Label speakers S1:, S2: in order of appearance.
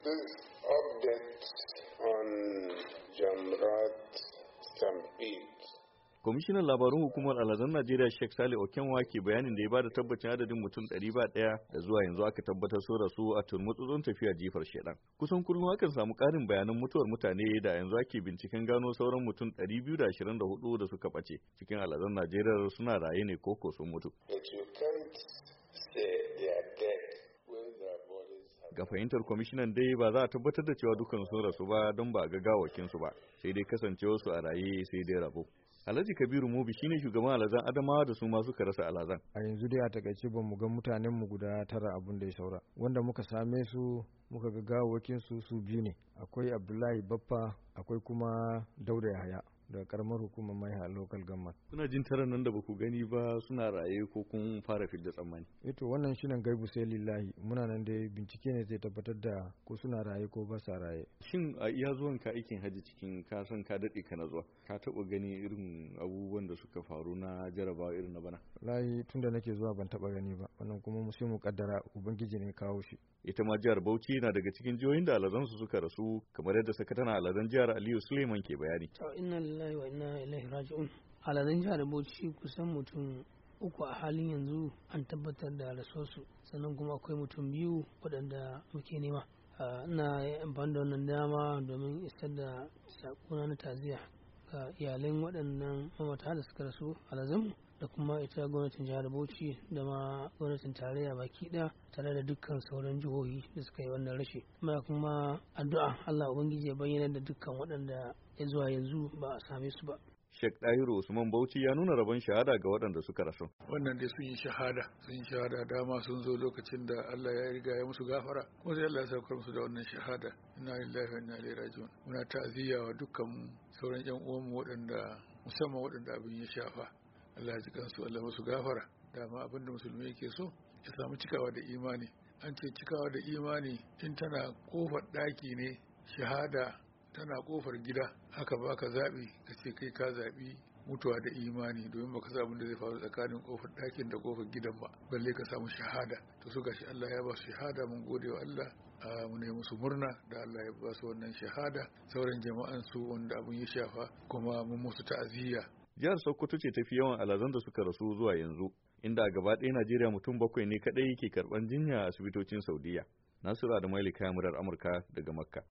S1: This update on Jamrat Stampede.
S2: Kwamishinan labarun hukumar alhazan Najeriya Sheikh Salih Okenwa ke bayanin da ya bada tabbacin adadin mutum 101 da zuwa yanzu aka tabbatar sun rasu a turmutsutsun tafiya jifar shedan. Kusan kullum akan samu ƙarin bayanan mutuwar mutane da yanzu ake binciken gano sauran mutum 224 da suka ɓace cikin alhazan Najeriya suna raye ne ko sun mutu. Ga fahimtar kwamishinan dai ba za a tabbatar da cewa dukan sun rasu ba don ba a ga gawakin su ba, sai dai kasancewa su a raye sai dai rabo. Alhaji Kabiru Mubi shine shugaban alhazan Adamawa da su ma suka rasa alhazan.
S3: A yanzu dai a takaice ba mu ga mutanen mu guda tara abun da ya saura. Wanda muka same su muka ga gawakin su biyu ne. Akwai Abdullahi Baffa, akwai kuma Dauda Yahaya da karamar hukumar Maiha local government.
S2: Kuna jin taron nan da baku gani ba suna raye ko kun fara fidda tsammani?
S3: To wannan shine gaibu sai lillahi. Muna nan dai bincike ne zai tabbatar da ko suna raye ko ba sa raye.
S2: Shin a iya zuwan ka aikin haji cikin ka san ka dade ka na zuwa, ka taba gani irin abubuwan da suka faru na jarabawa irin na bana?
S3: Wallahi tunda nake zuwa ban taba gani ba. Wannan kuma mu sai mu kaddara ubangiji ne kawo shi.
S2: Ita ma jihar Bauchi na daga cikin jihohin da alhazansu suka rasu, kamar yadda sakataren alhazan jihar Aliyu Suleiman ke bayani.
S4: Inna lillahi wa inna ilaihi raji'un. Alhazan jihar Bauchi kusan mutum uku a halin yanzu an tabbatar da rasuwarsu, sannan kuma akwai mutum biyu waɗanda muke nema. Ina amfani da wannan dama domin isar da sakona na taziya ga iyalan waɗannan mamata da suka rasu alhazanmu da kuma ita gwamnatin jihar Bauchi da ma gwamnatin tarayya baki ɗaya tare da dukkan sauran jihohi da suka yi wannan rashi. Muna kuma addu'a Allah Ubangiji ya bayyana da dukkan waɗanda ya zuwa yanzu ba a same su ba.
S2: Sheikh Dahiru Usman Bauchi ya nuna rabon shahada ga waɗanda suka rasu.
S5: Wannan dai sun yi shahada dama sun zo lokacin da Allah ya riga ya musu gafara, kuma sai Allah ya saukar musu da wannan shahada. Inna lillahi wa inna ilaihi raji'un. Muna ta'aziyya wa dukkan sauran ƴan uwanmu waɗanda musamman waɗanda abin ya shafa. Allah ya ji kansu, Allah musu gafara. Dama abin da musulmi yake so ya samu cikawa da imani. An ce cikawa da imani in tana kofar ɗaki ne, shahada tana kofar gida. Haka baka zaɓi ka ce kai ka zaɓi mutuwa da imani, domin baka san abin da zai faru tsakanin kofar ɗakin da kofar gidan ba, balle ka samu shahada. To su gashi Allah ya ba su shahada, mun gode wa Allah, mu ne musu murna da Allah ya ba su wannan shahada. Sauran jama'an su wanda abin ya shafa kuma mun musu ta'aziyya.
S2: Jihar Sokoto ce tafi yawan alhazan da suka rasu zuwa yanzu, inda a gaba ɗaya Najeriya mutum 7 ne kaɗai ke karɓan jinya a asibitocin Saudiya. Nasiru Adamu Maili, murar Amurka daga Makka.